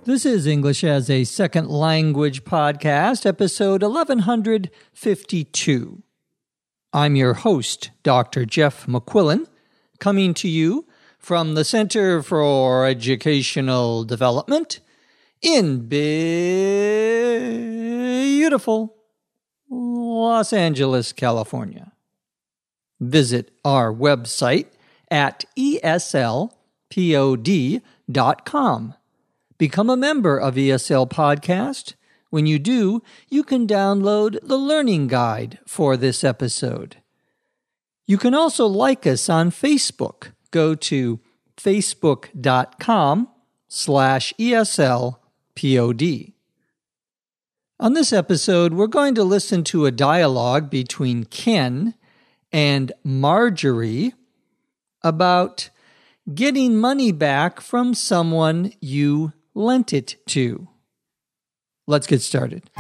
This is English as a Second Language podcast, episode 1152. I'm your host, Dr. Jeff McQuillan, coming to you from the Center for Educational Development in beautiful Los Angeles, California. Visit our website at eslpod.com. Become a member of ESL Podcast. When you do, you can download the learning guide for this episode. You can also like us on Facebook. Go to facebook.com/ESLPod. On this episode, we're going to listen to a dialogue between Ken and Marjorie about getting money back from someone you lent it to. Let's get started.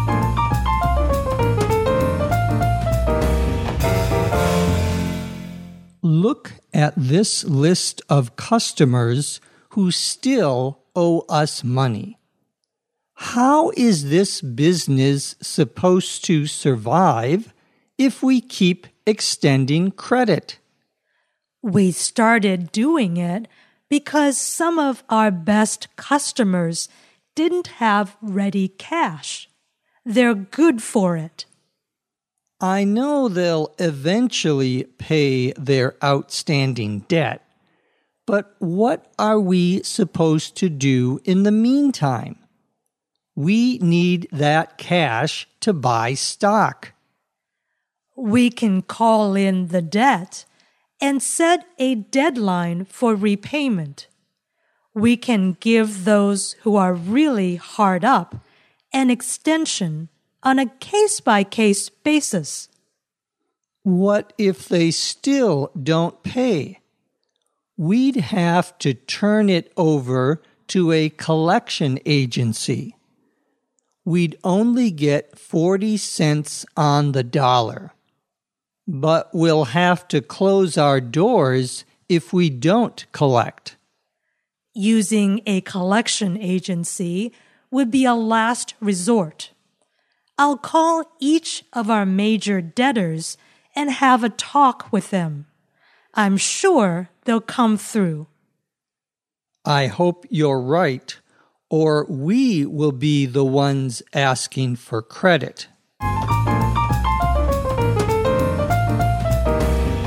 Look at this list of customers who still owe us money. How is this business supposed to survive if we keep extending credit? We started doing it because some of our best customers didn't have ready cash. They're good for it. I know they'll eventually pay their outstanding debt, but what are we supposed to do in the meantime? We need that cash to buy stock. We can call in the debt and set a deadline for repayment. We can give those who are really hard up an extension on a case-by-case basis. What if they still don't pay? We'd have to turn it over to a collection agency. We'd only get 40 cents on the dollar. But we'll have to close our doors if we don't collect. Using a collection agency would be a last resort. I'll call each of our major debtors and have a talk with them. I'm sure they'll come through. I hope you're right, or we will be the ones asking for credit.